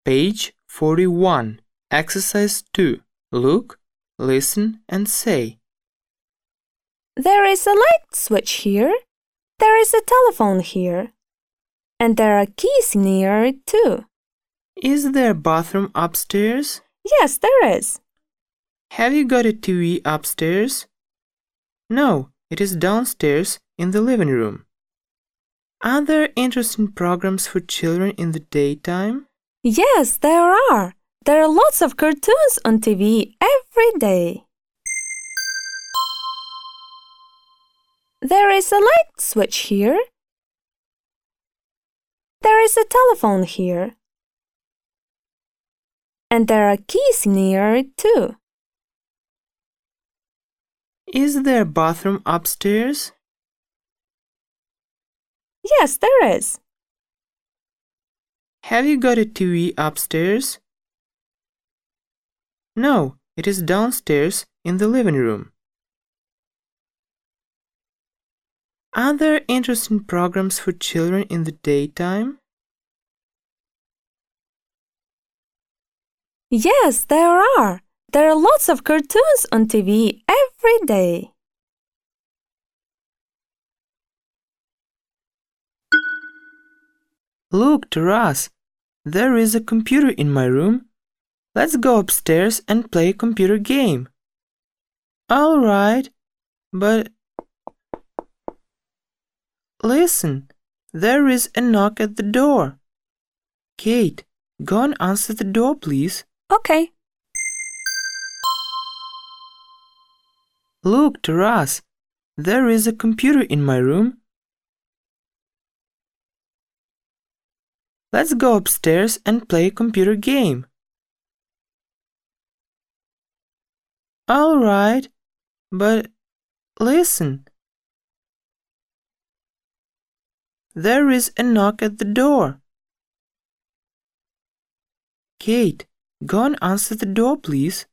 Page 41. Exercise 2. Look, listen and say. There is a light switch here. There is a telephone here. And there are keys near too. Is there a bathroom upstairs? Yes, there is. Have you got a TV upstairs? No, it is downstairs in the living room. Are there interesting programs for children in the daytime? Yes, there are. There are lots of cartoons on TV every day. There is a light switch here. There is a telephone here. And there are keys near too. Is there a bathroom upstairs? Yes, there is. Have you got a TV upstairs? No, it is downstairs in the living room. Are there interesting programs for children in the daytime? Yes, there are. There are lots of cartoons on TV every day. Look, Taras, there is a computer in my room. Let's go upstairs and play a computer game. All right, but listen, there is a knock at the door. Kate, go and answer the door, please. Okay. Look, Taras, there is a computer in my room. Let's go upstairs and play a computer game. All right, but listen. There is a knock at the door. Kate, go and answer the door, please.